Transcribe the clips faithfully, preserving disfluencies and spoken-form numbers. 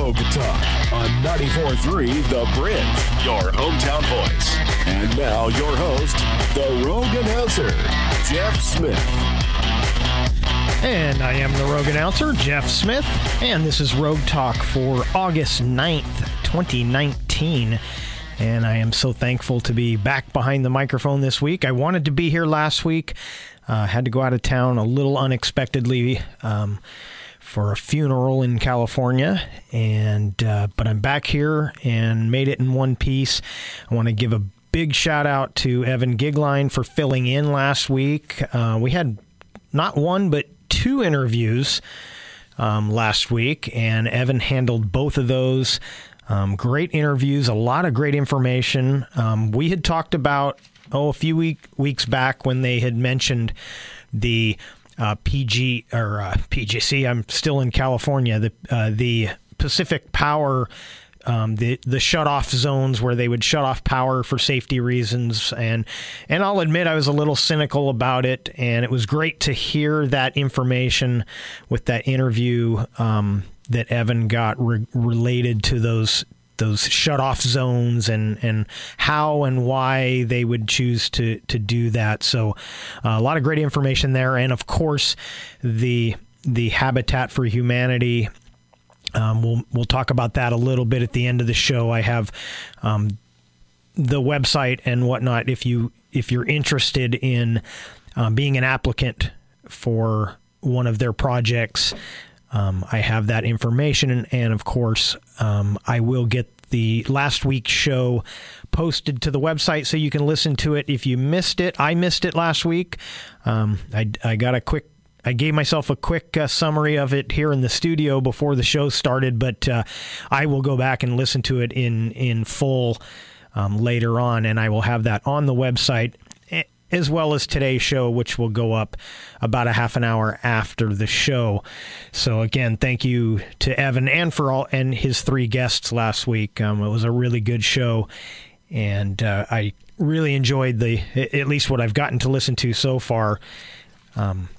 Rogue Talk on ninety-four point three The Bridge, your hometown voice. And now your host, the Rogue announcer, Jeff Smith. And I am the Rogue announcer, Jeff Smith, and this is Rogue Talk for August ninth, twenty nineteen. And I am so thankful to be back behind the microphone this week. I wanted to be here last week. Uh, had to go out of town a little unexpectedly um, for a funeral in California, and uh, but I'm back here and made it in one piece. I want to give a big shout out to Evan Gigline for filling in last week. Uh, we had not one but two interviews um, last week, and Evan handled both of those. Um, great interviews, a lot of great information. Um, we had talked about, oh, a few week, weeks back when they had mentioned the uh, P G or uh, P G C. I'm still in California. The uh, the Pacific Power, um, the the shut-off zones where they would shut off power for safety reasons, and and I'll admit I was a little cynical about it. And it was great to hear that information with that interview um, that Evan got re- related to those. those shut-off zones and, and how and why they would choose to, to do that. So uh, a lot of great information there. And, of course, the the Habitat for Humanity, um, we'll, we'll talk about that a little bit at the end of the show. I have um, the website and whatnot if, you, if you're interested in uh, being an applicant for one of their projects. Um, I have that information, and, and of course, um, I will get the last week's show posted to the website so you can listen to it if you missed it. I missed it last week. Um, I, I got a quick, I gave myself a quick uh, summary of it here in the studio before the show started, but uh, I will go back and listen to it in in full um, later on, and I will have that on the website, as well as today's show, which will go up about a half an hour after the show. So again, thank you to Evan and for all and his three guests last week. Um, it was a really good show, and uh, I really enjoyed the at least what I've gotten to listen to so far. Um,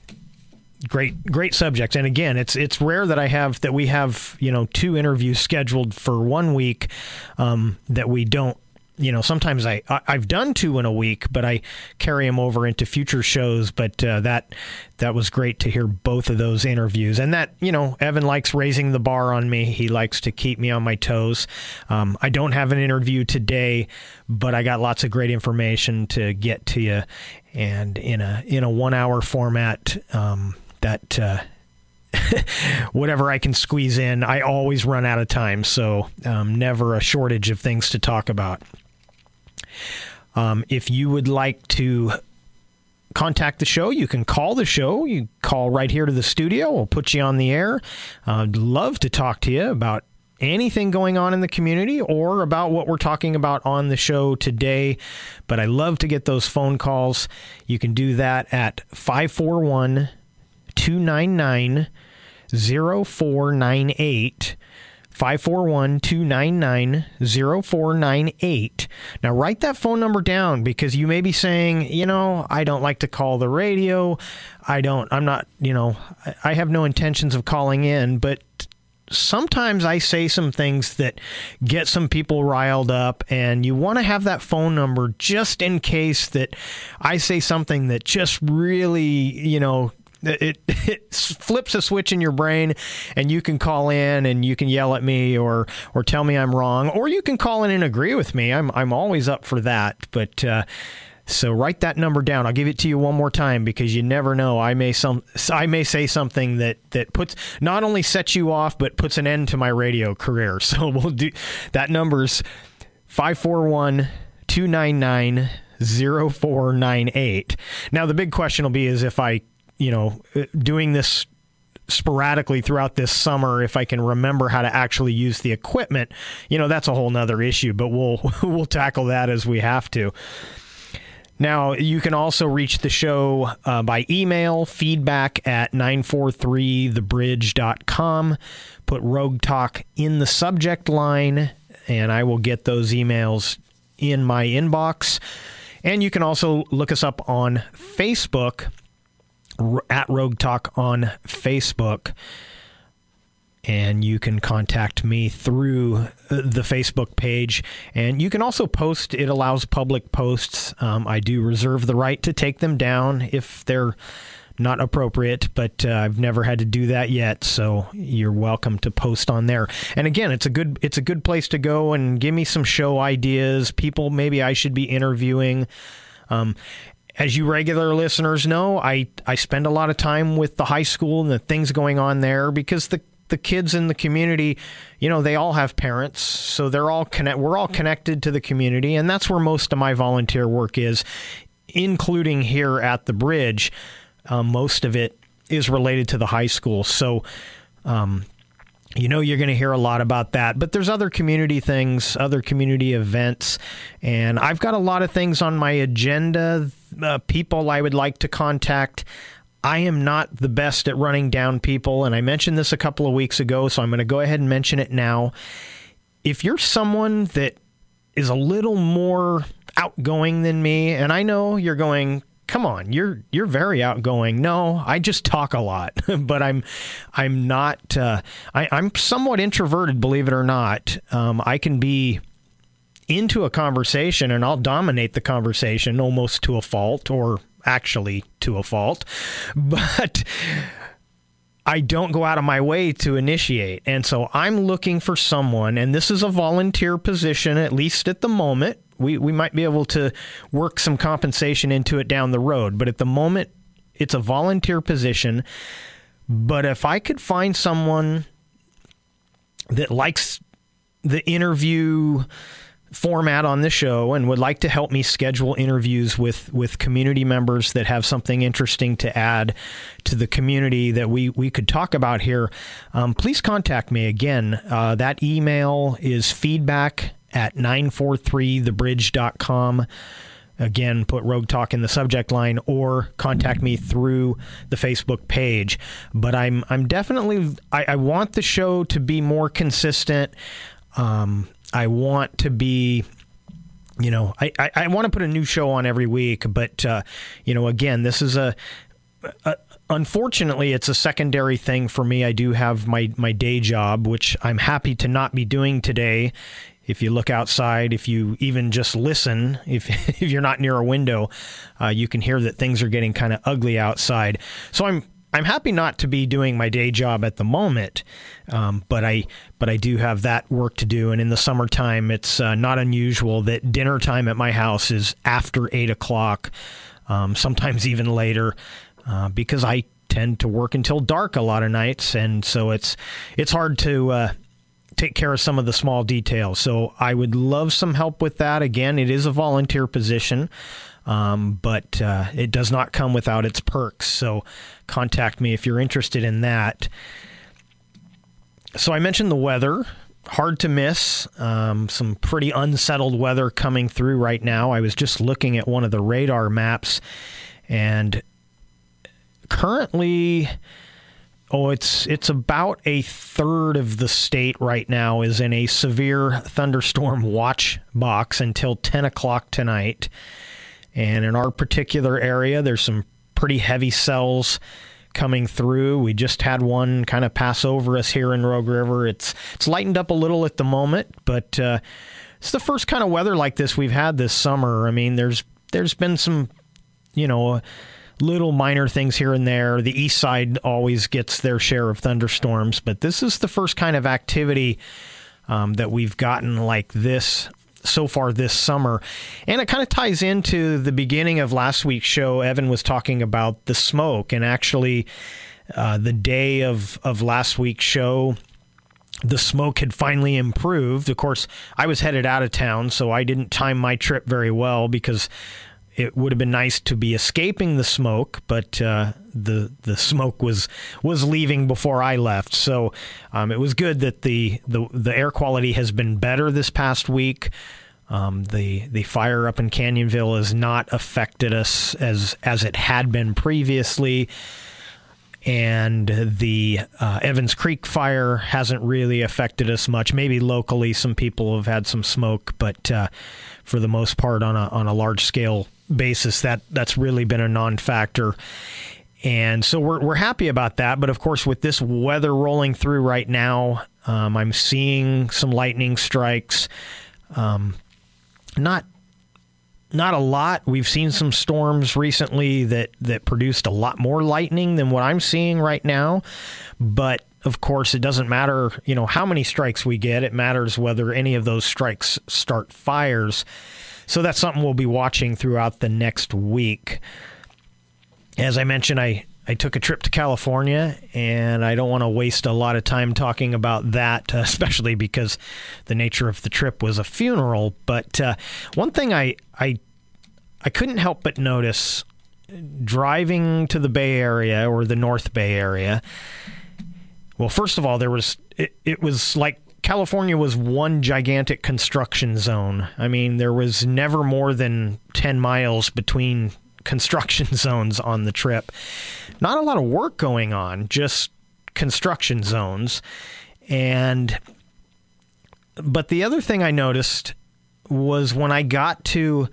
great, great subjects, and again, it's it's rare that I have that we have you know two interviews scheduled for one week um, that we don't. You know, sometimes I, I've done two in a week, but I carry them over into future shows. But uh, that that was great to hear both of those interviews. And that, you know, Evan likes raising the bar on me. He likes to keep me on my toes. Um, I don't have an interview today, but I got lots of great information to get to you. And in a, in a one-hour format um, that... Uh, whatever I can squeeze in, I always run out of time. So um, never a shortage of things to talk about. Um, if you would like to contact the show, you can call the show. You call right here to the studio. We'll put you on the air. I'd love to talk to you about anything going on in the community or about what we're talking about on the show today. But I love to get those phone calls. You can do that at five four one, two nine nine, zero four nine eight. five four one, two nine nine, zero four nine eight. Now, write that phone number down because you may be saying, you know, I don't like to call the radio. I don't, I'm not, you know, I have no intentions of calling in, but sometimes I say some things that get some people riled up, and you want to have that phone number just in case that I say something that just really, you know, It, it flips a switch in your brain, and you can call in and you can yell at me or or tell me I'm wrong, or you can call in and agree with me. I'm I'm always up for that. But uh, so write that number down. I'll give it to you one more time because you never know. I may some I may say something that that puts not only sets you off but puts an end to my radio career. So we'll do that. Number's five four one, two nine nine, zero four nine eight. Now the big question will be is if I you know, doing this sporadically throughout this summer, if I can remember how to actually use the equipment, you know, that's a whole nother issue, but we'll, we'll tackle that as we have to. Now, you can also reach the show uh, by email, feedback at nine four three the bridge dot com. Put Rogue Talk in the subject line, and I will get those emails in my inbox. And you can also look us up on Facebook, at Rogue Talk on Facebook. and you can contact me through the Facebook page. And you can also post. It allows public posts. Um, I do reserve the right to take them down if they're not appropriate, but uh, I've never had to do that yet, so you're welcome to post on there. And again, it's a good it's a good place to go and give me some show ideas, people maybe I should be interviewing. Um, as you regular listeners know, I, I spend a lot of time with the high school and the things going on there, because the the kids in the community, you know, they all have parents, so they're all connect. We're all connected to the community, and that's where most of my volunteer work is, including here at the Bridge. Um, most of it is related to the high school. So, um, you know, you're going to hear a lot about that. But there's other community things, other community events. And I've got a lot of things on my agenda, uh, people I would like to contact. I am not the best at running down people. And I mentioned this a couple of weeks ago, so I'm going to go ahead and mention it now. If you're someone that is a little more outgoing than me, and I know you're going, come on, you're you're very outgoing. No, I just talk a lot, but I'm I'm not. Uh, I, I'm somewhat introverted, believe it or not. Um, I can be into a conversation and I'll dominate the conversation almost to a fault, or actually to a fault, but I don't go out of my way to initiate. And so I'm looking for someone, and this is a volunteer position, at least at the moment. We we might be able to work some compensation into it down the road, but at the moment, it's a volunteer position. But if I could find someone that likes the interview format on the show and would like to help me schedule interviews with, with community members that have something interesting to add to the community that we, we could talk about here, um, please contact me. Again, uh, that email is feedback at nine four three the bridge dot com. Again, put Rogue Talk in the subject line, or contact me through the Facebook page. But I'm I'm definitely, I, I want the show to be more consistent. Um, I want to be, you know, I, I, I want to put a new show on every week. But, uh, you know, again, this is a, a, unfortunately, it's a secondary thing for me. I do have my, my day job, which I'm happy to not be doing today. If you look outside, if you even just listen, if if you're not near a window, uh, you can hear that things are getting kind of ugly outside. So I'm I'm happy not to be doing my day job at the moment, um, but I but I do have that work to do. And in the summertime, it's uh, not unusual that dinner time at my house is after eight o'clock, um, sometimes even later, uh, because I tend to work until dark a lot of nights, and so it's it's hard to Uh, take care of some of the small details. So I would love some help with that. Again, it is a volunteer position, um, but uh, it does not come without its perks. So contact me if you're interested in that. So I mentioned the weather. Hard to miss. Um, some pretty unsettled weather coming through right now. I was just looking at one of the radar maps, and currently, Oh, it's it's about a third of the state right now is in a severe thunderstorm watch box until ten o'clock tonight. And in our particular area, there's some pretty heavy cells coming through. We just had one kind of pass over us here in Rogue River. It's it's lightened up a little at the moment, but uh, it's the first kind of weather like this we've had this summer. I mean, there's there's been some, you know, little minor things here and there. The east side always gets their share of thunderstorms, but this is the first kind of activity um, that we've gotten like this so far this summer. And it kind of ties into the beginning of last week's show. Evan was talking about the smoke, and actually uh, the day of, of last week's show, the smoke had finally improved. Of course, I was headed out of town, so I didn't time my trip very well, because it would have been nice to be escaping the smoke, but uh, the the smoke was was leaving before I left. So um, it was good that the, the the air quality has been better this past week. Um, the the fire up in Canyonville has not affected us as as it had been previously, and the uh, Evans Creek fire hasn't really affected us much. Maybe locally, some people have had some smoke, but uh, for the most part, on a on a large scale basis, that that's really been a non-factor. And so we're we're happy about that. But of course, with this weather rolling through right now, um, I'm seeing some lightning strikes. Um, not not a lot. We've seen some storms recently that, that produced a lot more lightning than what I'm seeing right now. But of course, it doesn't matter, you know, how many strikes we get. It matters whether any of those strikes start fires. So that's something we'll be watching throughout the next week. As I mentioned, I, I took a trip to California, and I don't want to waste a lot of time talking about that, uh, especially because the nature of the trip was a funeral. But uh, one thing I, I I couldn't help but notice driving to the Bay Area or the North Bay Area. Well, first of all, there was it, it was like California was one gigantic construction zone. I mean, there was never more than ten miles between construction zones on the trip. Not a lot of work going on, just construction zones. And but the other thing I noticed was when I got to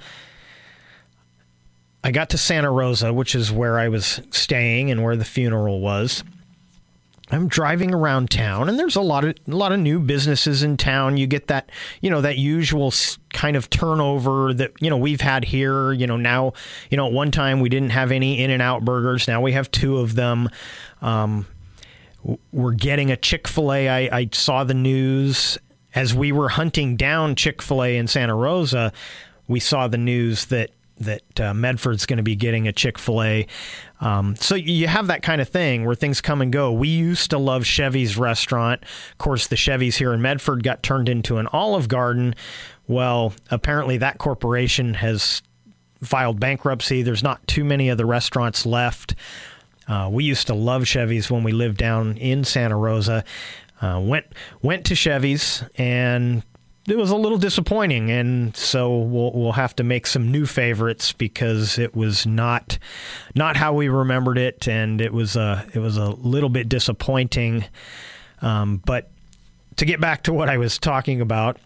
I got to Santa Rosa, which is where I was staying and where the funeral was. I'm driving around town, and there's a lot of a lot of new businesses in town. You get that, you know, that usual kind of turnover that, you know, we've had here. You know, now, you know, at one time we didn't have any In-N-Out burgers. Now we have two of them. Um, we're getting a Chick-fil-A. I, I saw the news as we were hunting down Chick-fil-A in Santa Rosa. We saw the news that that uh, Medford's going to be getting a Chick-fil-A. Um, so you have that kind of thing where things come and go. We used to love Chevy's restaurant. Of course, the Chevy's here in Medford got turned into an Olive Garden. Well, apparently that corporation has filed bankruptcy. There's not too many of the restaurants left. Uh, we used to love Chevy's when we lived down in Santa Rosa. Uh, went went to Chevy's, and it was a little disappointing, and so we'll we'll have to make some new favorites because it was not not how we remembered it, and it was a it was a little bit disappointing. Um, but to get back to what I was talking about,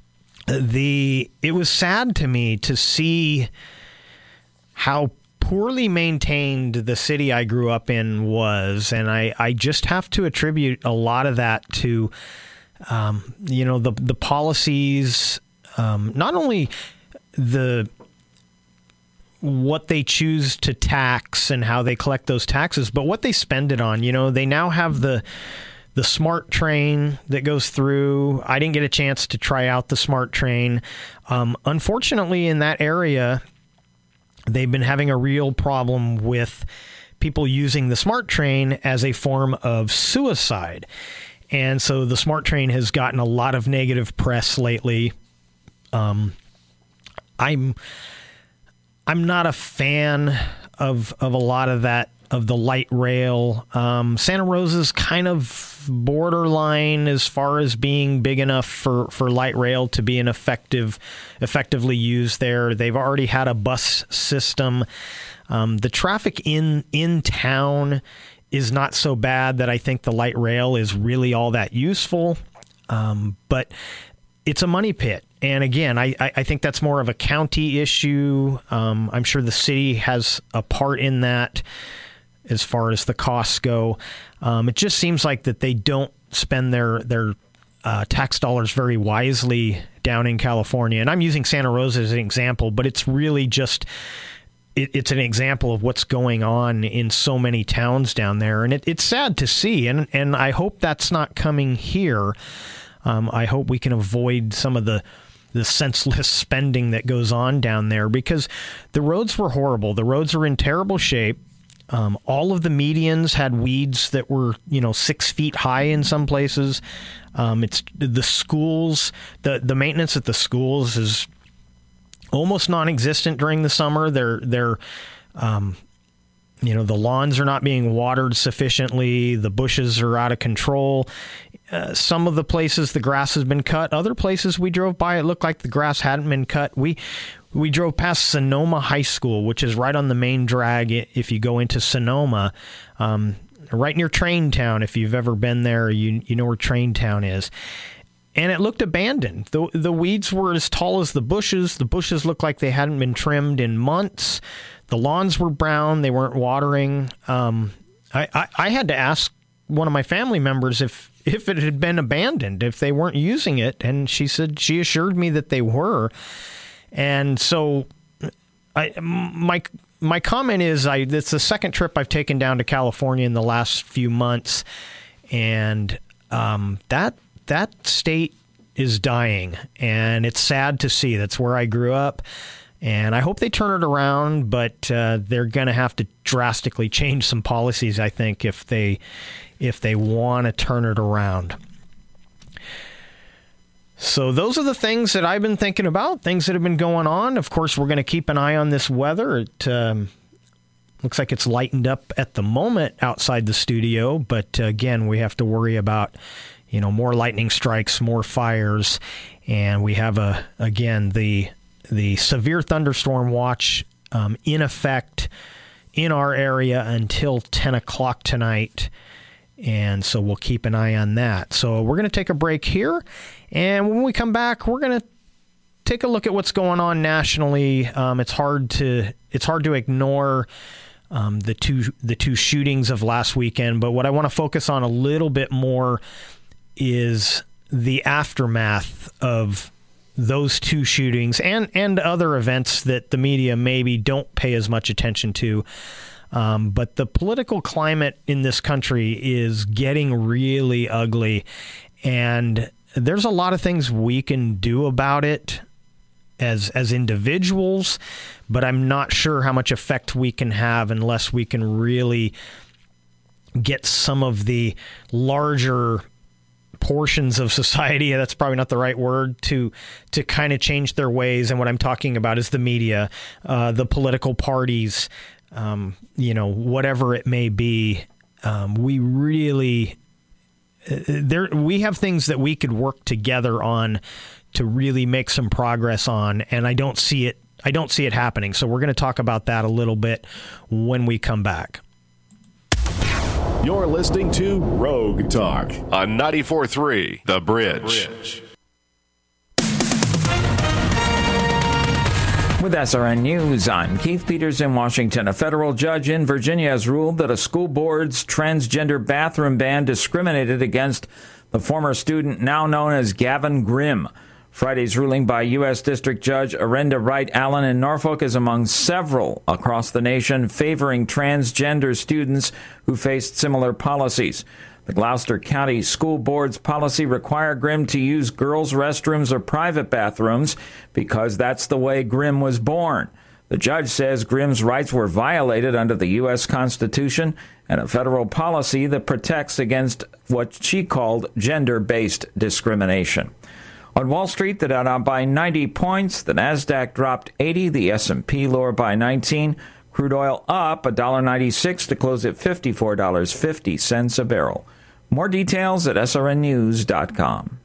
the it was sad to me to see how poorly maintained the city I grew up in was, and I, I just have to attribute a lot of that to Um, you know, the the policies, um, not only the what they choose to tax and how they collect those taxes, but what they spend it on. You know, they now have the the SMART train that goes through. I didn't get a chance to try out the SMART train. Um, unfortunately, in that area, they've been having a real problem with people using the SMART train as a form of suicide. And so the SMART train has gotten a lot of negative press lately. Um, I'm I'm not a fan of of a lot of that, of the light rail. Um, Santa Rosa's kind of borderline as far as being big enough for, for light rail to be an effective, effectively used there. They've already had a bus system. Um, the traffic in in town is not so bad that I think the light rail is really all that useful. Um, but it's a money pit. And again, I, I think that's more of a county issue. Um, I'm sure the city has a part in that as far as the costs go. Um, it just seems like that they don't spend their, their uh, tax dollars very wisely down in California. And I'm using Santa Rosa as an example, but it's really just... it's an example of what's going on in so many towns down there. And it, it's sad to see. And, and I hope that's not coming here. Um, I hope we can avoid some of the, the senseless spending that goes on down there, because the roads were horrible. The roads are in terrible shape. Um, all of the medians had weeds that were, you know, six feet high in some places. Um, it's the schools, the, the maintenance at the schools is almost non-existent during the summer. They're, they're, um, you know, the lawns are not being watered sufficiently. The bushes are out of control. Uh, some of the places the grass has been cut. Other places we drove by, it looked like the grass hadn't been cut. We, we drove past Sonoma High School, which is right on the main drag if you go into Sonoma, um, right near Train Town. If you've ever been there, you, you know where Train Town is. and it looked abandoned. The, the weeds were as tall as the bushes. The bushes looked like they hadn't been trimmed in months. The lawns were brown. They weren't watering. Um, I, I, I had to ask one of my family members if, if it had been abandoned, if they weren't using it. And she said, she assured me that they were. And so I, my, my comment is I, it's the second trip I've taken down to California in the last few months. And, um, that, that state is dying, and it's sad to see. That's where I grew up. And I hope they turn it around, but uh, they're going to have to drastically change some policies, I think, if they if they want to turn it around. So those are the things that I've been thinking about, things that have been going on. Of course, we're going to keep an eye on this weather. It um, looks like it's lightened up at the moment outside the studio, but uh, again, we have to worry about, you know, more lightning strikes, more fires, and we have a again the the severe thunderstorm watch um, in effect in our area until ten o'clock tonight. And so we'll keep an eye on that. So we're going to take a break here. And when we come back, we're going to take a look at what's going on nationally. Um, it's hard to it's hard to ignore um, the two the two shootings of last weekend. But what I want to focus on a little bit more is the aftermath of those two shootings and, and other events that the media maybe don't pay as much attention to. Um, but the political climate in this country is getting really ugly, and there's a lot of things we can do about it as as individuals, but I'm not sure how much effect we can have unless we can really get some of the larger portions of society, that's probably not the right word, to to kind of change their ways. And what I'm talking about is the media, uh, the political parties, um, you know, whatever it may be. Um, we really, uh, there we have things that we could work together on to really make some progress on, and I don't see it. I don't see it happening. So we're going to talk about that a little bit when we come back. You're listening to Rogue Talk on ninety-four point three The Bridge. The Bridge. With S R N News, I'm Keith Peters in Washington. A federal judge in Virginia has ruled that a school board's transgender bathroom ban discriminated against the former student now known as Gavin Grimm. Friday's ruling by U S District Judge Arenda Wright Allen in Norfolk is among several across the nation favoring transgender students who faced similar policies. The Gloucester County School Board's policy required Grimm to use girls' restrooms or private bathrooms because that's the way Grimm was born. The judge says Grimm's rights were violated under the U S Constitution and a federal policy that protects against what she called gender-based discrimination. On Wall Street, the Dow down by ninety points, the Nasdaq dropped eighty, the S and P lower by nineteen, crude oil up one dollar ninety-six to close at fifty-four dollars and fifty cents a barrel. More details at S R N news dot com.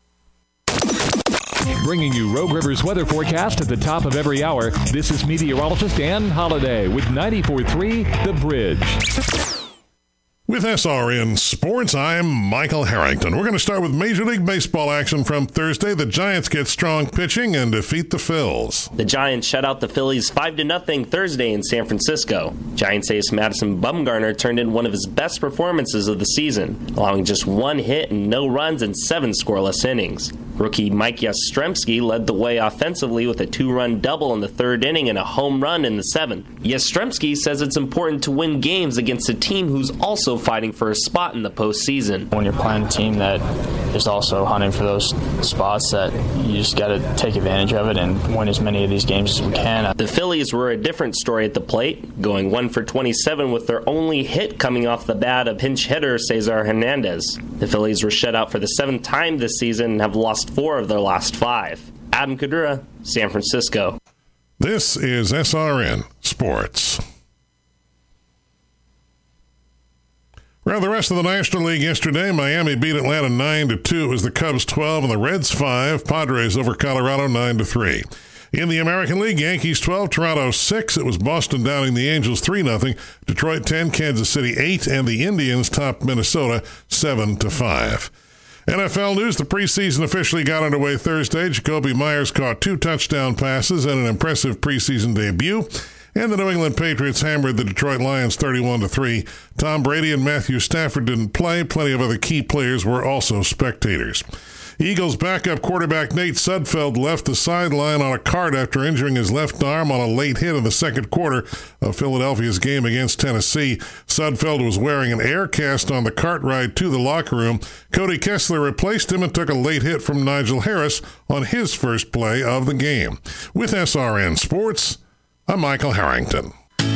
Bringing you Rogue River's weather forecast at the top of every hour, this is meteorologist Ann Holliday with ninety-four point three The Bridge. With S R N Sports, I'm Michael Harrington. We're going to start with Major League Baseball action from Thursday. The Giants get strong pitching and defeat the Phils. The Giants shut out the Phillies five to nothing Thursday in San Francisco. Giants ace Madison Bumgarner turned in one of his best performances of the season, allowing just one hit and no runs in seven scoreless innings. Rookie Mike Yastrzemski led the way offensively with a two-run double in the third inning and a home run in the seventh. Yastrzemski says it's important to win games against a team who's also fighting for a spot in the postseason. When you're playing a team that is also hunting for those spots, that you just got to take advantage of it and win as many of these games as we can. The Phillies were a different story at the plate, going one for twenty-seven with their only hit coming off the bat of pinch hitter Cesar Hernandez. The Phillies were shut out for the seventh time this season and have lost four of their last five. Adam Kadura, San Francisco. This is S R N Sports. Around the rest of the National League yesterday, Miami beat Atlanta nine to two. It was the Cubs twelve and the Reds five. Padres over Colorado nine to three. In the American League, Yankees twelve, Toronto six. It was Boston downing the Angels three nothing. Detroit ten, Kansas City eight, and the Indians topped Minnesota seven to five. N F L news, the preseason officially got underway Thursday. Jacoby Myers caught two touchdown passes and an impressive preseason debut. And the New England Patriots hammered the Detroit Lions thirty-one to three. Tom Brady and Matthew Stafford didn't play. Plenty of other key players were also spectators. Eagles backup quarterback Nate Sudfeld left the sideline on a cart after injuring his left arm on a late hit in the second quarter of Philadelphia's game against Tennessee. Sudfeld was wearing an air cast on the cart ride to the locker room. Cody Kessler replaced him and took a late hit from Nigel Harris on his first play of the game. With S R N Sports, I'm Michael Harrington.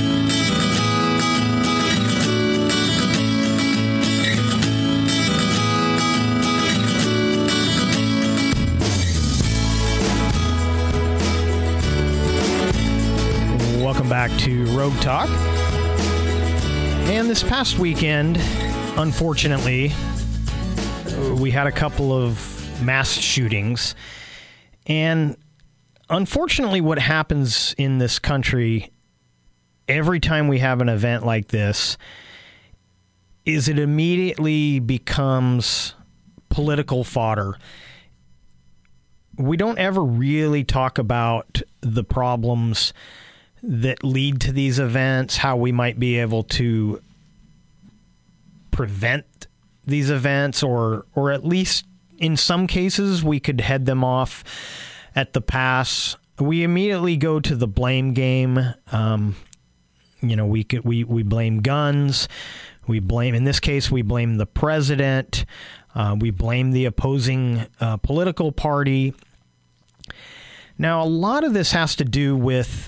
Welcome back to Rogue Talk. And this past weekend, unfortunately, we had a couple of mass shootings. And unfortunately, what happens in this country every time we have an event like this is it immediately becomes political fodder. We don't ever really talk about the problems that lead to these events, how we might be able to prevent these events, or or at least in some cases we could head them off at the pass. We immediately go to the blame game. Um, you know, we could we we blame guns. We blame, in this case, we blame the president. Uh, we blame the opposing uh, political party. Now, a lot of this has to do with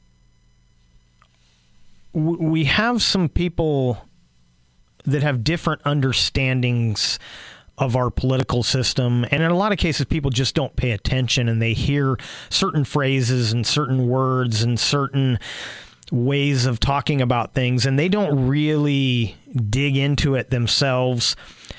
we have some people that have different understandings of our political system, and in a lot of cases people just don't pay attention, and they hear certain phrases and certain words and certain ways of talking about things, and they don't really dig into it themselves.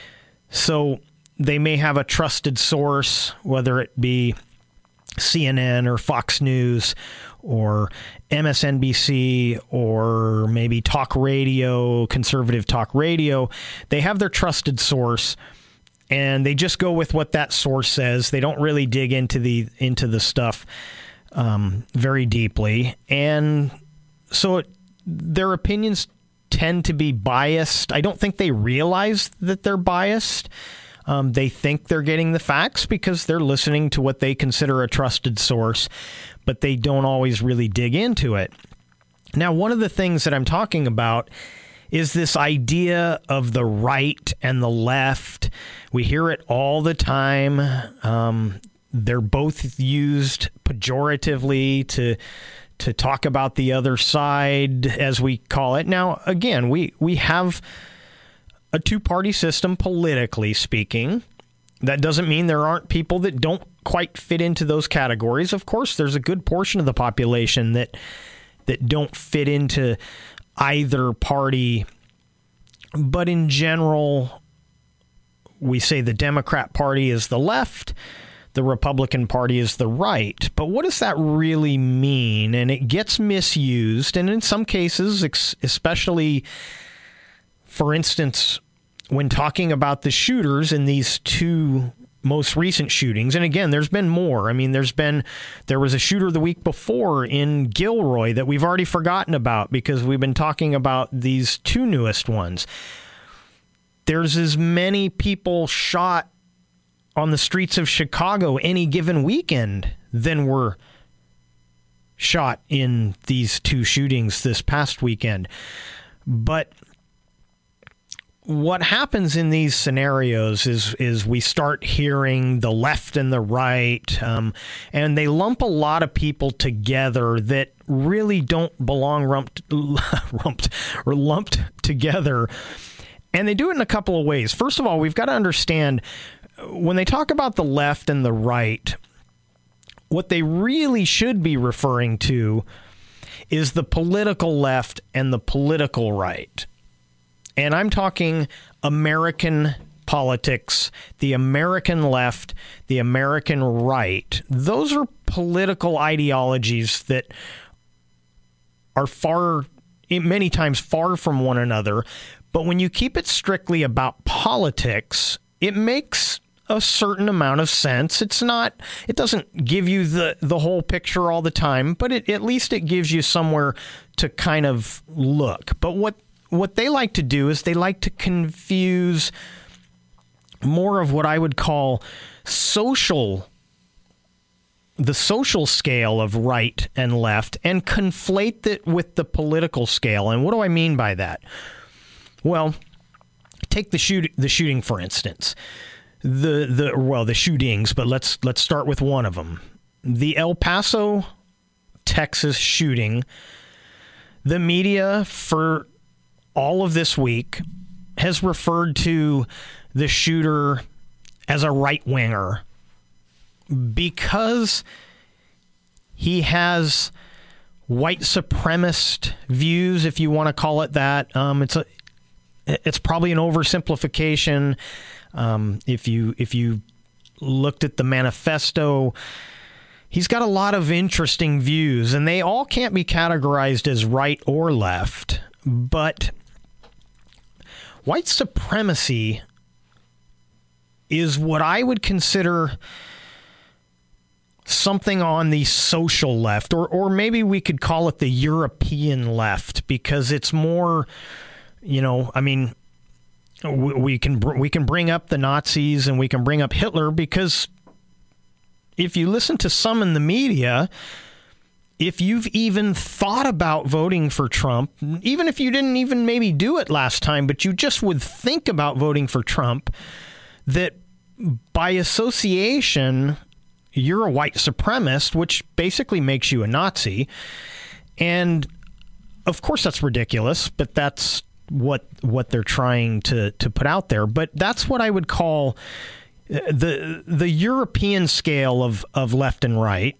So they may have a trusted source, whether it be C N N or Fox News or M S N B C or maybe talk radio, conservative talk radio. They have their trusted source, and they just go with what that source says. They don't really dig into the into the stuff um, very deeply, and so it, their opinions tend to be biased. I don't think they realize that they're biased. Um, they think they're getting the facts because they're listening to what they consider a trusted source, but they don't always really dig into it. Now, one of the things that I'm talking about is this idea of the right and the left. We hear it all the time. Um, they're both used pejoratively to to talk about the other side, as we call it. Now, again, we, we have a two-party system, politically speaking. That doesn't mean there aren't people that don't quite fit into those categories. Of course, there's a good portion of the population that that don't fit into either party. But in general, we say the Democrat Party is the left, the Republican Party is the right. But what does that really mean? And it gets misused, and in some cases, especially, for instance, when talking about the shooters in these two most recent shootings, and again, there's been more. I mean, there's been, there was a shooter the week before in Gilroy that we've already forgotten about because we've been talking about these two newest ones. There's as many people shot on the streets of Chicago any given weekend than were shot in these two shootings this past weekend. But what happens in these scenarios is is we start hearing the left and the right, um, and they lump a lot of people together that really don't belong rumped, rumped or lumped together. And they do it in a couple of ways. First of all, we've got to understand when they talk about the left and the right, what they really should be referring to is the political left and the political right. And I'm talking American politics, the American left, the American right. Those are political ideologies that are far, many times far from one another. But when you keep it strictly about politics, it makes a certain amount of sense. It's not, it doesn't give you the, the whole picture all the time, but it, at least it gives you somewhere to kind of look. But what, what they like to do is they like to confuse more of what I would call social, the social scale of right and left, and conflate it with the political scale. And what do I mean by that? Well, take the shoot, the shooting, for instance. The the well, the shootings, but let's let's start with one of them. The El Paso, Texas shooting. The media for all of this week has referred to the shooter as a right-winger because he has white supremacist views, if you want to call it that. Um, it's a, it's probably an oversimplification. Um, if you if you looked at the manifesto, he's got a lot of interesting views, and they all can't be categorized as right or left. But white supremacy is what I would consider something on the social left, or or maybe we could call it the European left, because it's more, you know, I mean, we can we can bring up the Nazis and we can bring up Hitler, because if you listen to some in the media, if you've even thought about voting for Trump, even if you didn't even maybe do it last time, but you just would think about voting for Trump, that by association, you're a white supremacist, which basically makes you a Nazi. And of course that's ridiculous, but that's what what they're trying to, to put out there. But that's what I would call the the European scale of, of left and right.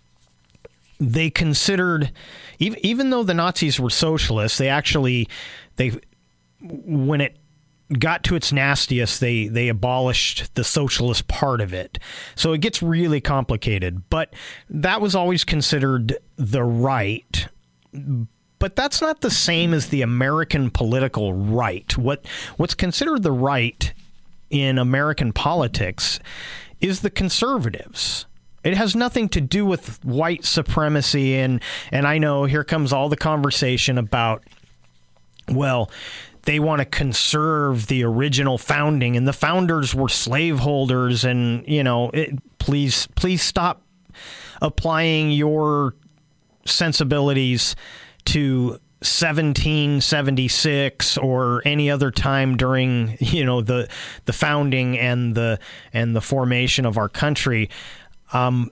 They considered, even, even though the Nazis were socialists, they actually, they when it got to its nastiest, they, they abolished the socialist part of it. So it gets really complicated. But that was always considered the right. But that's not the same as the American political right. What what's considered the right in American politics is the conservatives. It has nothing to do with white supremacy. And, and I know here comes all the conversation about, well, they want to conserve the original founding, and the founders were slaveholders. And, you know, it, please, please stop applying your sensibilities to seventeen seventy-six or any other time during, you know, the the founding and the and the formation of our country. Um,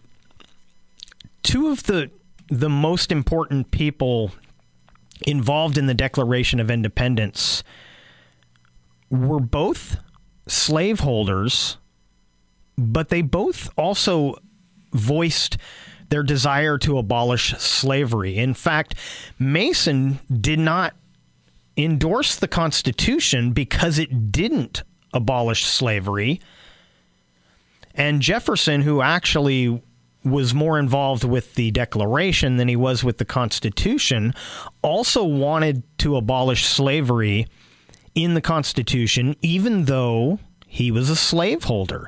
two of the the most important people involved in the Declaration of Independence were both slaveholders, but they both also voiced their desire to abolish slavery. In fact, Mason did not endorse the Constitution because it didn't abolish slavery. And Jefferson, who actually was more involved with the Declaration than he was with the Constitution, also wanted to abolish slavery in the Constitution, even though he was a slaveholder.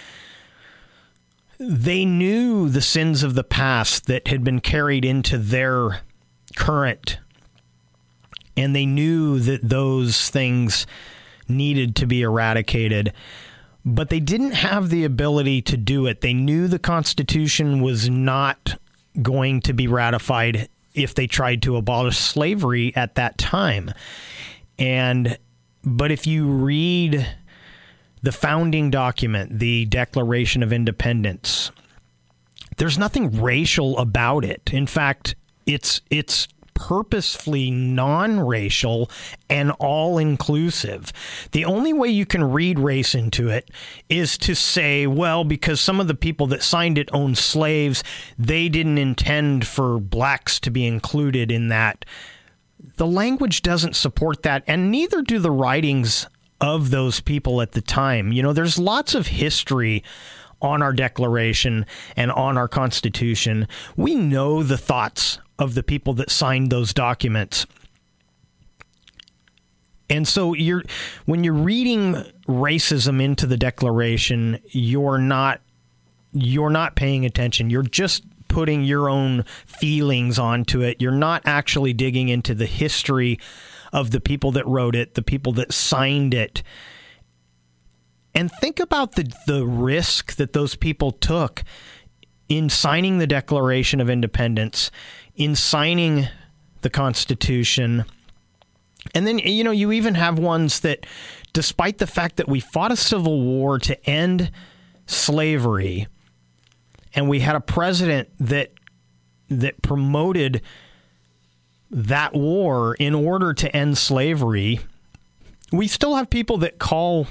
They knew the sins of the past that had been carried into their current, and they knew that those things needed to be eradicated, but they didn't have the ability to do it. They knew the Constitution was not going to be ratified if they tried to abolish slavery at that time. And but if you read the founding document, the Declaration of Independence, there's nothing racial about it. In fact, it's it's purposefully non-racial and all-inclusive. The only way you can read race into it is to say, well, because some of the people that signed it owned slaves, they didn't intend for blacks to be included in that. The language doesn't support that, and neither do the writings of those people at the time. You know, there's lots of history on our Declaration and on our Constitution. We know the thoughts of the people that signed those documents. And so you're when you're reading racism into the Declaration, you're not you're not paying attention. You're just putting your own feelings onto it. You're not actually digging into the history of the people that wrote it, the people that signed it. And think about the the risk that those people took in signing the Declaration of Independence, in signing the Constitution. And then, you know, you even have ones that, despite the fact that we fought a civil war to end slavery, and we had a president that that promoted that war in order to end slavery, we still have people that call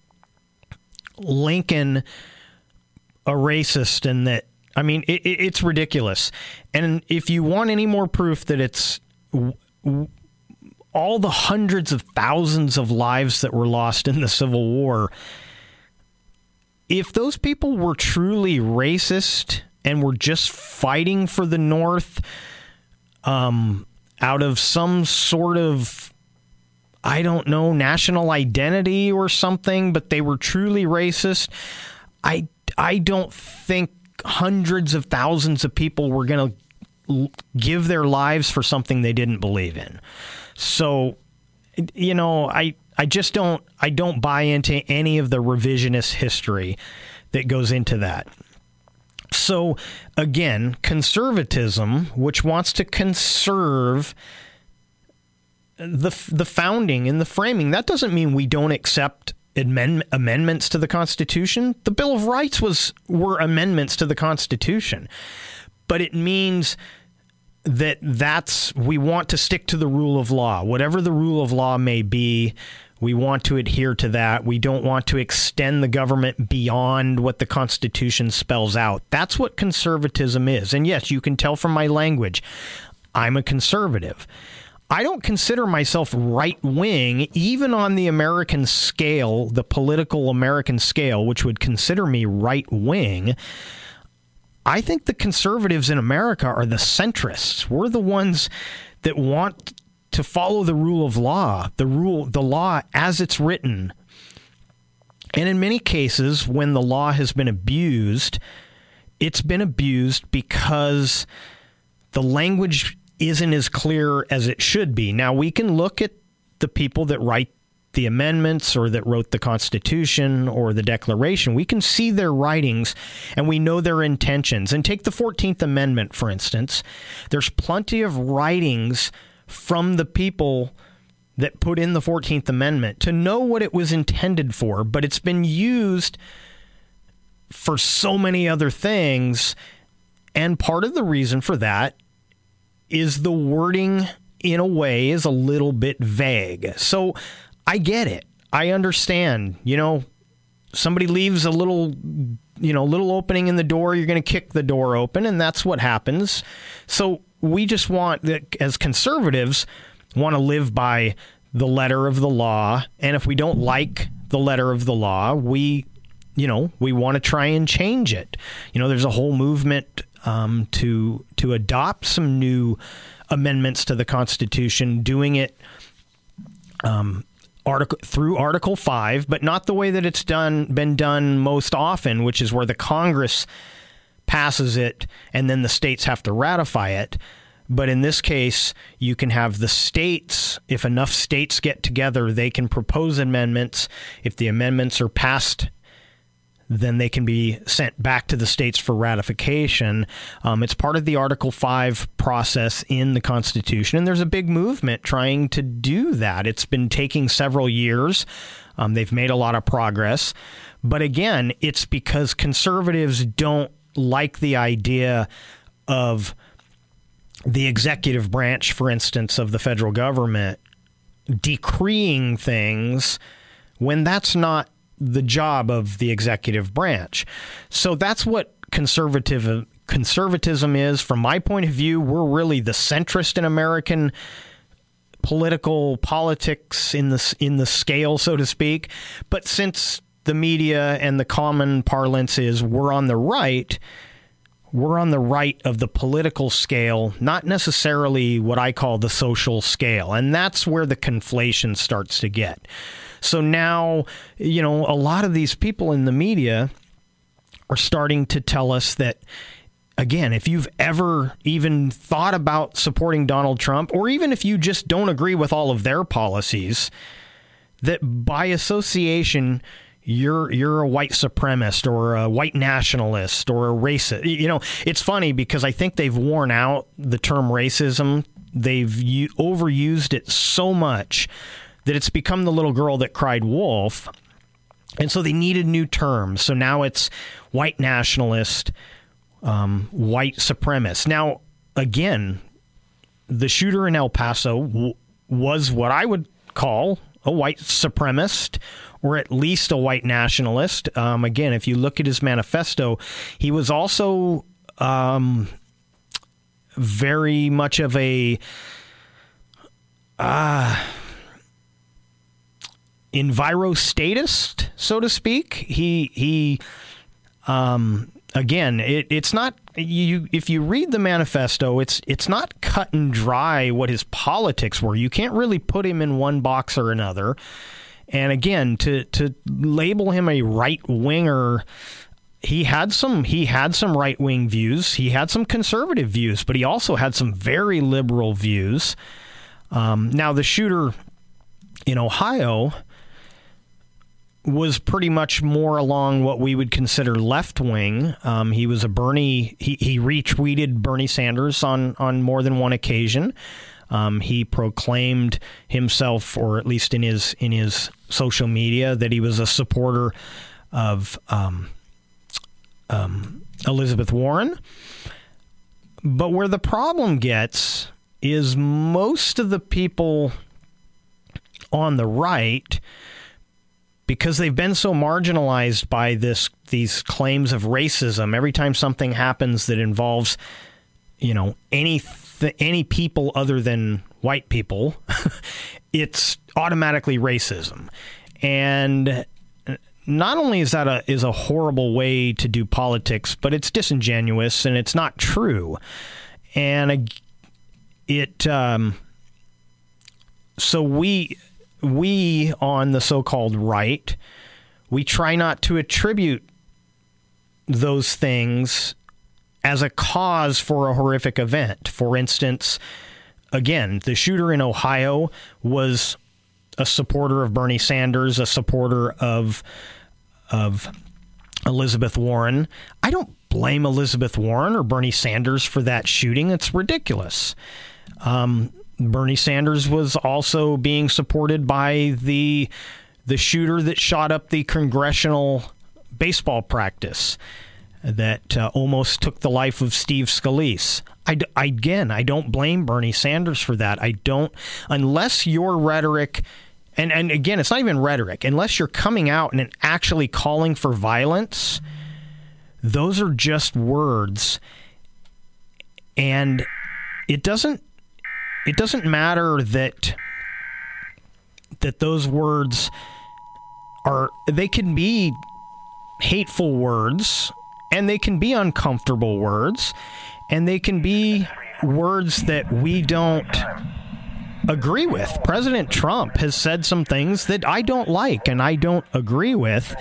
Lincoln a racist, and that, I mean, it, it's ridiculous. And if you want any more proof that it's w- w- all the hundreds of thousands of lives that were lost in the Civil War, if those people were truly racist and were just fighting for the North um, out of some sort of, I don't know, national identity or something, but they were truly racist, I, I don't think hundreds of thousands of people were going to give their lives for something they didn't believe in. So, you know, I I just don't I don't buy into any of the revisionist history that goes into that. So, again, conservatism, which wants to conserve the the founding and the framing, that doesn't mean we don't accept amend, amendments to the Constitution. The Bill of Rights was were amendments to the Constitution, but it means that that's we want to stick to the rule of law. Whatever the rule of law may be, we want to adhere to that. We don't want to extend the government beyond what the Constitution spells out. That's what conservatism is. And yes, you can tell from my language, I'm a conservative. I don't consider myself right-wing, even on the American scale, the political American scale, which would consider me right-wing. I think the conservatives in America are the centrists. We're the ones that want to follow the rule of law, the rule, the law as it's written. And in many cases, when the law has been abused, it's been abused because the language isn't as clear as it should be. Now, we can look at the people that write the amendments or that wrote the Constitution or the Declaration. We can see their writings and we know their intentions. And take the fourteenth Amendment, for instance. There's plenty of writings from the people that put in the fourteenth Amendment to know what it was intended for, but it's been used for so many other things. And part of the reason for that is the wording, in a way, is a little bit vague. So I get it. I understand. You know, somebody leaves a little, you know, little opening in the door, you're going to kick the door open, and that's what happens. So we just want, that as conservatives, want to live by the letter of the law, and if we don't like the letter of the law, we, you know, we want to try and change it. You know, there's a whole movement um, to to adopt some new amendments to the Constitution, doing it um, article through Article five, but not the way that it's done been done most often, which is where the Congress passes it and then the states have to ratify it. But in this case, you can have the states, if enough states get together, they can propose amendments. If the amendments are passed, then they can be sent back to the states for ratification. Um, it's part of the Article five process in the Constitution, and there's a big movement trying to do that. It's been taking several years. Um, they've made a lot of progress. But again, it's because conservatives don't like the idea of the executive branch, for instance, of the federal government decreeing things when that's not the job of the executive branch. So that's what conservative conservatism is. From my point of view, we're really the centrist in American political politics in the in the scale, so to speak. But since the media and the common parlance is we're on the right, we're on the right of the political scale, not necessarily what I call the social scale. And that's where the conflation starts to get. So now, you know, a lot of these people in the media are starting to tell us that, again, if you've ever even thought about supporting Donald Trump, or even if you just don't agree with all of their policies, that by association, you're you're a white supremacist or a white nationalist or a racist. You know, it's funny because I think they've worn out the term racism. They've u- overused it so much that it's become the little girl that cried wolf. And so they needed new terms. So now it's white nationalist, um, white supremacist. Now, again, the shooter in El Paso w- was what I would call a white supremacist, or at least a white nationalist. Um, again, if you look at his manifesto, he was also um, very much of a uh, envirostatist, so to speak. He he um, again, it, it's not you. If you read the manifesto, it's it's not cut and dry what his politics were. You can't really put him in one box or another. And again, to to label him a right winger, he had some he had some right wing views. He had some conservative views, but he also had some very liberal views. Um, now, the shooter in Ohio was pretty much more along what we would consider left wing. Um, he was a Bernie. He he retweeted Bernie Sanders on on more than one occasion. Um, he proclaimed himself, or at least in his in his social media, that he was a supporter of um, um, Elizabeth Warren. But where the problem gets is most of the people on the right, because they've been so marginalized by this these claims of racism, every time something happens that involves, you know, any any people other than white people, it's automatically racism. And not only is that a is a horrible way to do politics, but it's disingenuous and it's not true. And it um, so we we on the so-called right, we try not to attribute those things as a cause for a horrific event. For instance, again, the shooter in Ohio was a supporter of Bernie Sanders, a supporter of of Elizabeth Warren. I don't blame Elizabeth Warren or Bernie Sanders for that shooting. It's ridiculous. Um, Bernie Sanders was also being supported by the the shooter that shot up the congressional baseball practice that uh, almost took the life of Steve Scalise. I, I, again, I don't blame Bernie Sanders for that. I don't, unless your rhetoric, and, and again, it's not even rhetoric, unless you're coming out and actually calling for violence, those are just words. And it doesn't, it doesn't matter that, that those words are, they can be hateful words, and they can be uncomfortable words, and they can be words that we don't agree with. President Trump has said some things that I don't like and I don't agree with,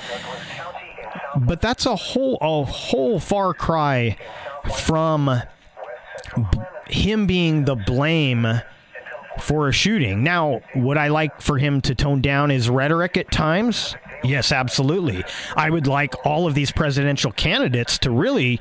but that's a whole a whole far cry from him being the blame for a shooting. Now, would I like for him to tone down his rhetoric at times? Yes, absolutely. I would like all of these presidential candidates to really,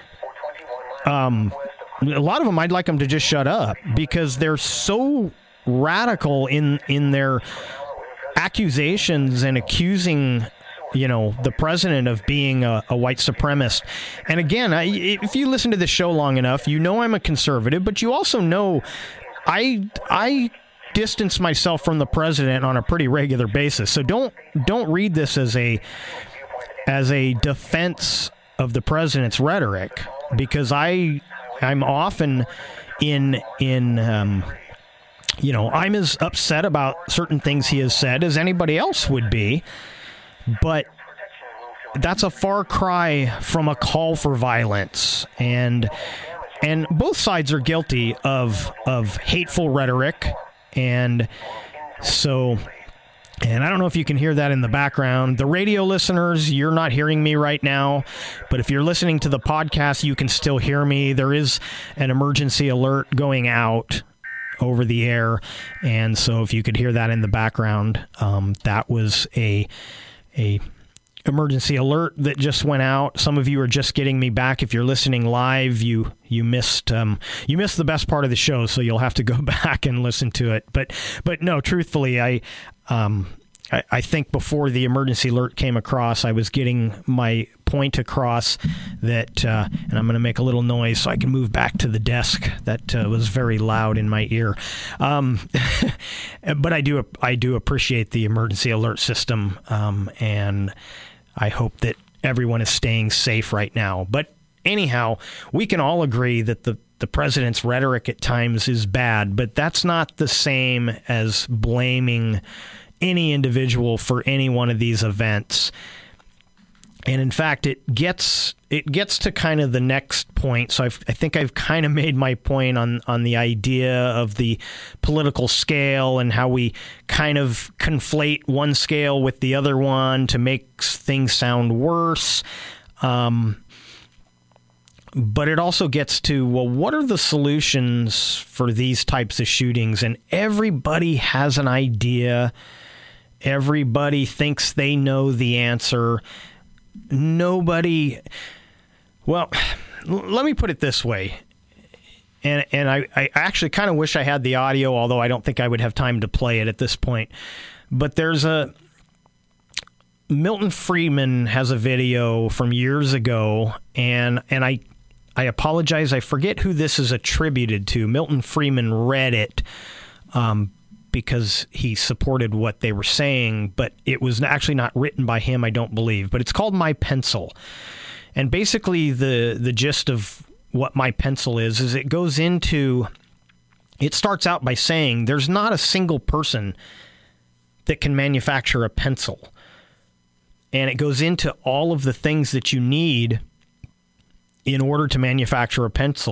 um, a lot of them, I'd like them to just shut up, because they're so radical in, in their accusations and accusing, you know, the president of being a, a white supremacist. And again, I, if you listen to this show long enough, you know I'm a conservative, but you also know I I distance myself from the president on a pretty regular basis. So don't don't read this as a as a defense of the president's rhetoric, because I I'm often in in um, you know, I'm as upset about certain things he has said as anybody else would be. But that's a far cry from a call for violence. And and both sides are guilty of of hateful rhetoric. And so, and I don't know if you can hear that in the background. The radio listeners, you're not hearing me right now, but if you're listening to the podcast, you can still hear me. There is an emergency alert going out over the air, and so if you could hear that in the background, um, that was a a emergency alert that just went out. Some of you are just getting me back. If you're listening live, you you missed um, you missed the best part of the show, so you'll have to go back and listen to it. But but no, truthfully, I um I, I think before the emergency alert came across, I was getting my point across that, uh, and I'm going to make a little noise so I can move back to the desk. That uh, was very loud in my ear. Um, but I do I do appreciate the emergency alert system, um, and I hope that everyone is staying safe right now. But anyhow, we can all agree that the, the president's rhetoric at times is bad, but that's not the same as blaming any individual for any one of these events. And in fact, it gets it gets to kind of the next point. So I've, I think I've kind of made my point on, on the idea of the political scale and how we kind of conflate one scale with the other one to make things sound worse. Um, but it also gets to, well, what are the solutions for these types of shootings? And everybody has an idea. Everybody thinks they know the answer. Nobody, well, let me put it this way, and and I, I actually kind of wish I had the audio, although I don't think I would have time to play it at this point, but there's a, Milton Friedman has a video from years ago, and and I, I apologize, I forget who this is attributed to. Milton Friedman read it, um, because he supported what they were saying, but it was actually not written by him, I don't believe. But it's called My Pencil. And basically the the gist of what My Pencil is, is it goes into, it starts out by saying there's not a single person that can manufacture a pencil. And it goes into all of the things that you need in order to manufacture a pencil.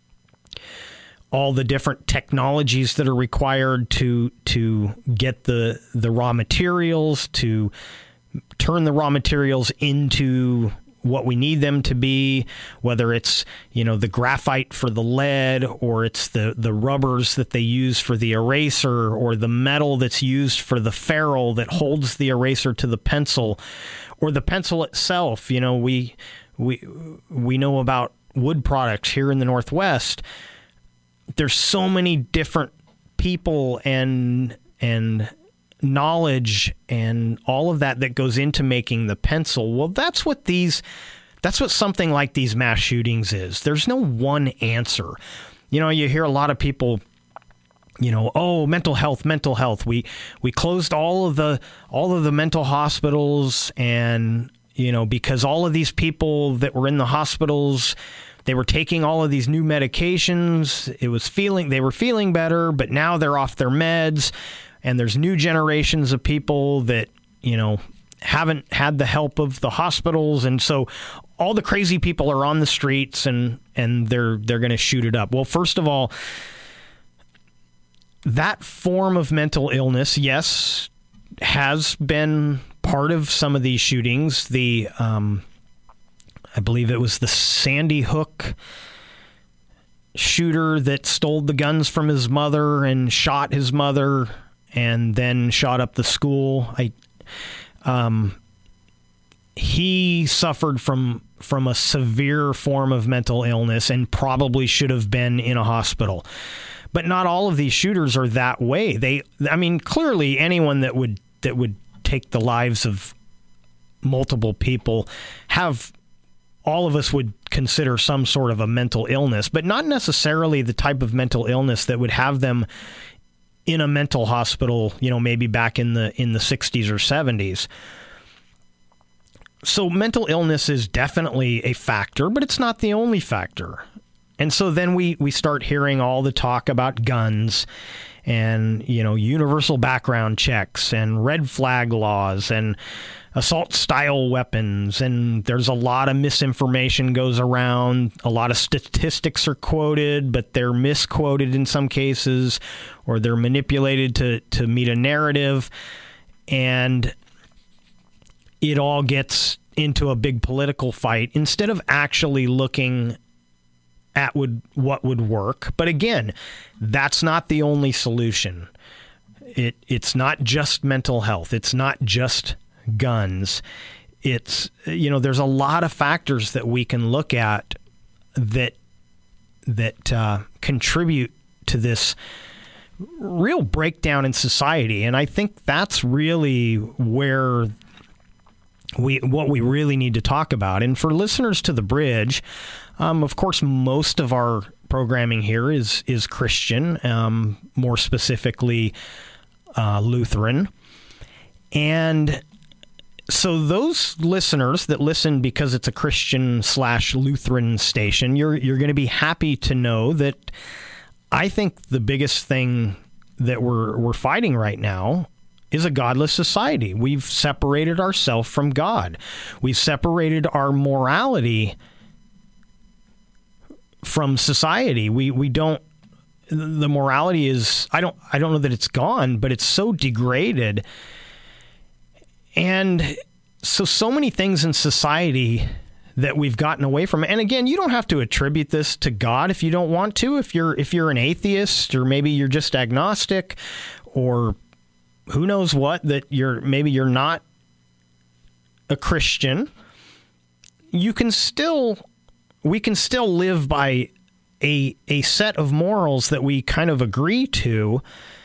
All the different technologies that are required to to get the the raw materials, to turn the raw materials into what we need them to be, whether it's, you know, the graphite for the lead, or it's the, the rubbers that they use for the eraser, or the metal that's used for the ferrule that holds the eraser to the pencil, or the pencil itself. You know, we we we know about wood products here in the Northwest. There's so many different people and and knowledge and all of that that goes into making the pencil. Well, that's what these that's what something like these mass shootings is. There's no one answer. You know, you hear a lot of people, you know, oh, mental health, mental health. We we closed all of the all of the mental hospitals, and you know, because all of these people that were in the hospitals, they were taking all of these new medications. It was feeling they were feeling better, but now they're off their meds, and there's new generations of people that, you know, haven't had the help of the hospitals, and so all the crazy people are on the streets, and and they're they're going to shoot it up. Well, first of all, that form of mental illness, yes, has been part of some of these shootings. The um I believe it was the Sandy Hook shooter that stole the guns from his mother and shot his mother and then shot up the school. I, um, he suffered from from a severe form of mental illness and probably should have been in a hospital. But not all of these shooters are that way. They, I mean, clearly anyone that would that would take the lives of multiple people have. All of us would consider some sort of a mental illness, but not necessarily the type of mental illness that would have them in a mental hospital, you know, maybe back in the in the sixties or seventies. So mental illness is definitely a factor, but it's not the only factor. And so then we, we start hearing all the talk about guns and, you know, universal background checks and red flag laws and assault-style weapons, and there's a lot of misinformation goes around. A lot of statistics are quoted, but they're misquoted in some cases, or they're manipulated to, to meet a narrative, and it all gets into a big political fight instead of actually looking at would, what would work. But again, that's not the only solution. It It's not just mental health. It's not just guns. It's, you know, there's a lot of factors that we can look at that that uh, contribute to this real breakdown in society. And I think that's really where we what we really need to talk about. And for listeners to The Bridge, um, of course, most of our programming here is is Christian, um, more specifically uh, Lutheran. And so those listeners that listen because it's a Christian slash Lutheran station, you're you're going to be happy to know that I think the biggest thing that we're we're fighting right now is a godless society. We've separated ourselves from God. We've separated our morality from society. We we don't. The morality is I don't I don't know that it's gone, but it's so degraded. And so, so many things in society that we've gotten away from. And again, you don't have to attribute this to God if you don't want to. If you're if you're an atheist, or maybe you're just agnostic, or who knows what, that you're maybe you're not a Christian, you can still we can still live by a a set of morals that we kind of agree to.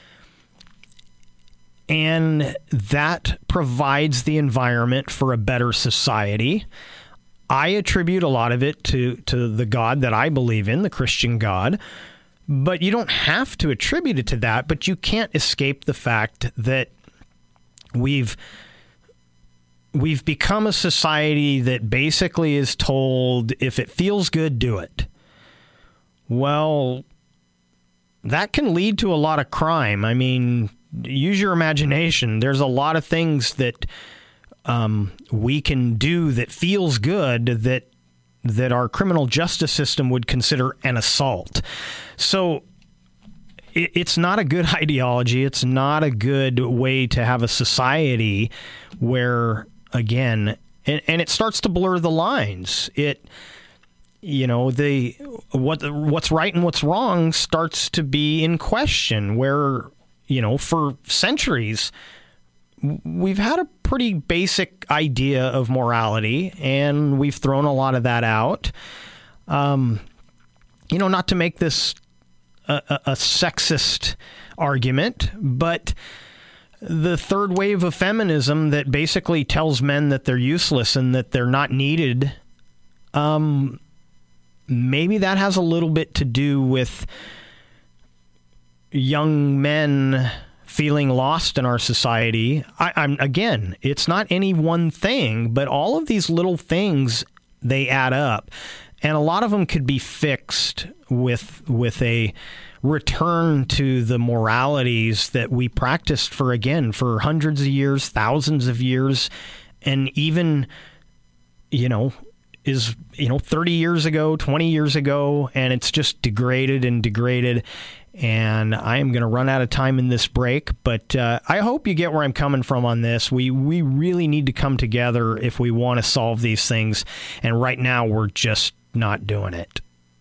And that provides the environment for a better society. I attribute a lot of it to, to the God that I believe in, the Christian God. But you don't have to attribute it to that, but you can't escape the fact that we've we've become a society that basically is told, if it feels good, do it. Well, that can lead to a lot of crime. I mean, use your imagination. There's a lot of things that um, we can do that feels good that that our criminal justice system would consider an assault. So it, it's not a good ideology. It's not a good way to have a society where, again, and, and it starts to blur the lines. It, you know, the what what's right and what's wrong starts to be in question, where, you know, for centuries, we've had a pretty basic idea of morality, and we've thrown a lot of that out. Um, you know, not to make this a, a, a sexist argument, but the third wave of feminism that basically tells men that they're useless and that they're not needed, um, maybe that has a little bit to do with young men feeling lost in our society. I, I'm again, it's not any one thing, but all of these little things, they add up, and a lot of them could be fixed with with a return to the moralities that we practiced for again for hundreds of years, thousands of years, and even, you know, is, you know, thirty years ago, twenty years ago, and it's just degraded and degraded. And I am going to run out of time in this break, but uh, I hope you get where I'm coming from on this. We we really need to come together if we want to solve these things, and right now we're just not doing it.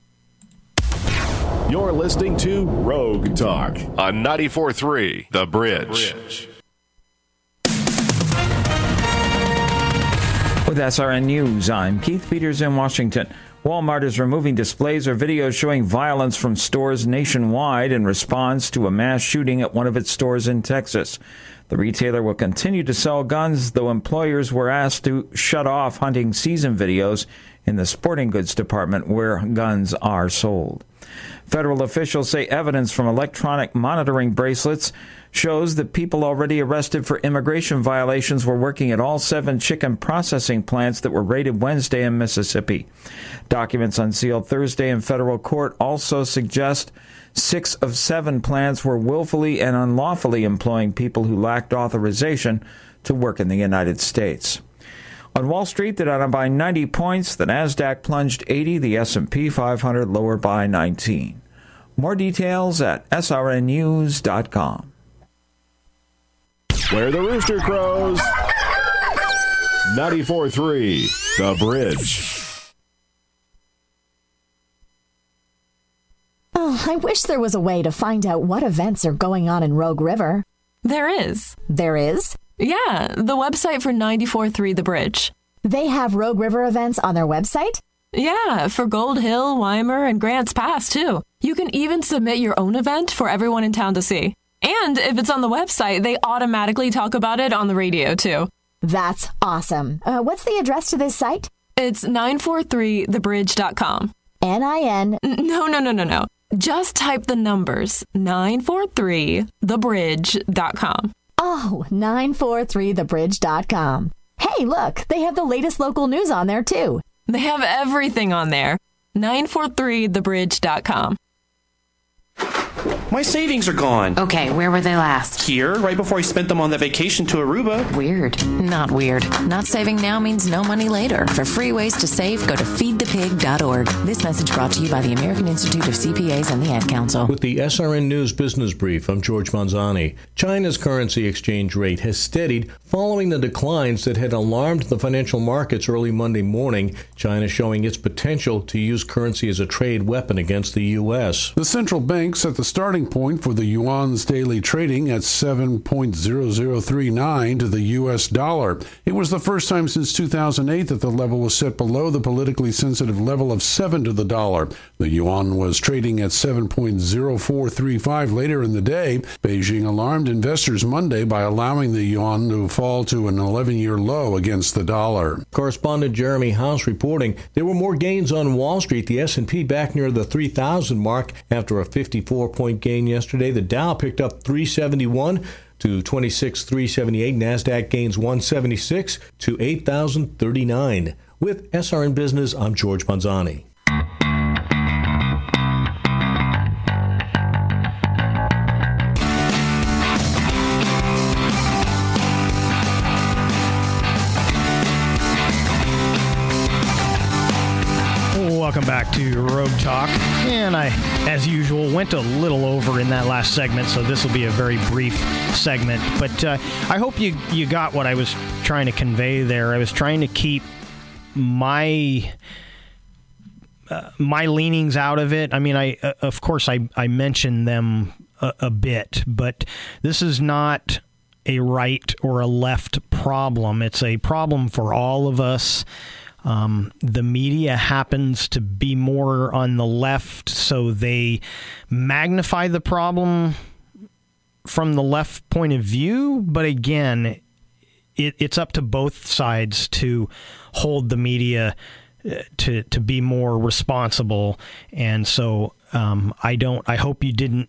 You're listening to Rogue Talk on ninety-four point three The Bridge. Bridge. With S R N News, I'm Keith Peters in Washington. Walmart is removing displays or videos showing violence from stores nationwide in response to a mass shooting at one of its stores in Texas. The retailer will continue to sell guns, though employers were asked to shut off hunting season videos in the sporting goods department where guns are sold. Federal officials say evidence from electronic monitoring bracelets shows that people already arrested for immigration violations were working at all seven chicken processing plants that were raided Wednesday in Mississippi. Documents unsealed Thursday in federal court also suggest six of seven plants were willfully and unlawfully employing people who lacked authorization to work in the United States. On Wall Street, they're down by ninety points. The NASDAQ plunged eighty. The S and P five hundred lower by nineteen. More details at S R N news dot com. Where the rooster crows. ninety-four point three, The Bridge. Oh, I wish there was a way to find out what events are going on in Rogue River. There is. There is? Yeah, the website for ninety-four point three The Bridge. They have Rogue River events on their website? Yeah, for Gold Hill, Weimer, and Grants Pass, too. You can even submit your own event for everyone in town to see. And if it's on the website, they automatically talk about it on the radio, too. That's awesome. Uh, what's the address to this site? It's nine four three the bridge dot com. N I N No, no, no, no, no. Just type the numbers nine four three the bridge dot com. Oh, nine four three the bridge dot com. Hey, look, they have the latest local news on there, too. They have everything on there. nine four three the bridge dot com. My savings are gone. Okay, where were they last? Here, right before I spent them on that vacation to Aruba. Weird. Not weird. Not saving now means no money later. For free ways to save, go to feed the pig dot org. This message brought to you by the American Institute of C P As and the Ad Council. With the S R N News Business Brief, I'm George Manzani. China's currency exchange rate has steadied following the declines that had alarmed the financial markets early Monday morning. China showing its potential to use currency as a trade weapon against the U S. The central bank set the starting point for the yuan's daily trading at seven point zero zero three nine to the U S dollar. It was the first time since two thousand eight that the level was set below the politically sensitive level of seven to the dollar. The yuan was trading at seven point zero four three five later in the day. Beijing alarmed investors Monday by allowing the yuan to fall to an eleven-year low against the dollar. Correspondent Jeremy House reporting there were more gains on Wall Street. The S and P back near the three thousand mark after a fifty-four point gain yesterday. The Dow picked up three seventy-one to twenty-six thousand three hundred seventy-eight. NASDAQ gains one seventy-six to eight thousand thirty-nine. With S R N Business, I'm George Manzani. Welcome back to Rogue Talk. And I, as usual, went a little over in that last segment, so this will be a very brief segment. But uh, I hope you, you got what I was trying to convey there. I was trying to keep my uh, my leanings out of it. I mean, I uh, of course, I, I mentioned them a, a bit, but this is not a right or a left problem. It's a problem for all of us. Um, the media happens to be more on the left, so they magnify the problem from the left point of view. But again, it, it's up to both sides to hold the media to to be more responsible. And so um, I don't. I hope you didn't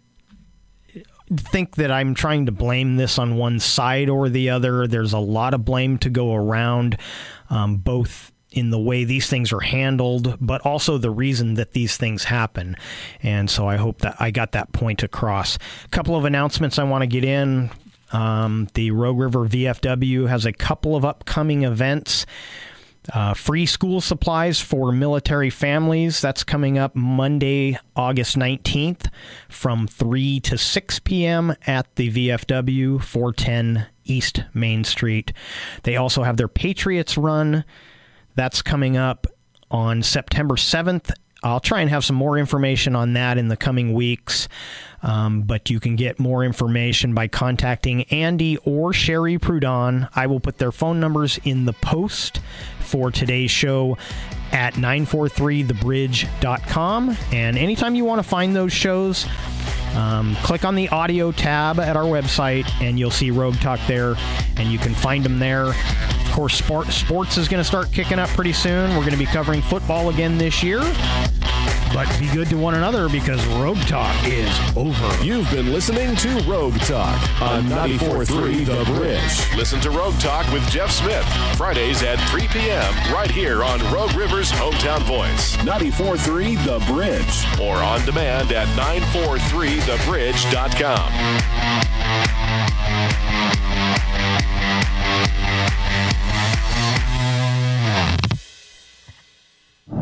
think that I'm trying to blame this on one side or the other. There's a lot of blame to go around, um, both in the way these things are handled, but also the reason that these things happen. And so I hope that I got that point across. A couple of announcements I want to get in. Um, the Rogue River V F W has a couple of upcoming events. Uh, free school supplies for military families. That's coming up Monday, August nineteenth from three to six p.m. at the V F W, four ten East Main Street. They also have their Patriots Run. That's coming up on September seventh. I'll try and have some more information on that in the coming weeks, um, but you can get more information by contacting Andy or Sherry Prudon. I will put their phone numbers in the post for today's show at nine four three the bridge dot com. And anytime you want to find those shows, um, click on the audio tab at our website, and you'll see Rogue Talk there, and you can find them there. Of course, sport, sports is going to start kicking up pretty soon. We're going to be covering football again this year. But be good to one another, because Rogue Talk is over. You've been listening to Rogue Talk on ninety-four point three The Bridge. Listen to Rogue Talk with Jeff Smith, Fridays at three p.m. right here on Rogue River's Hometown Voice. ninety-four point three The Bridge. Or on demand at nine four three the bridge dot com.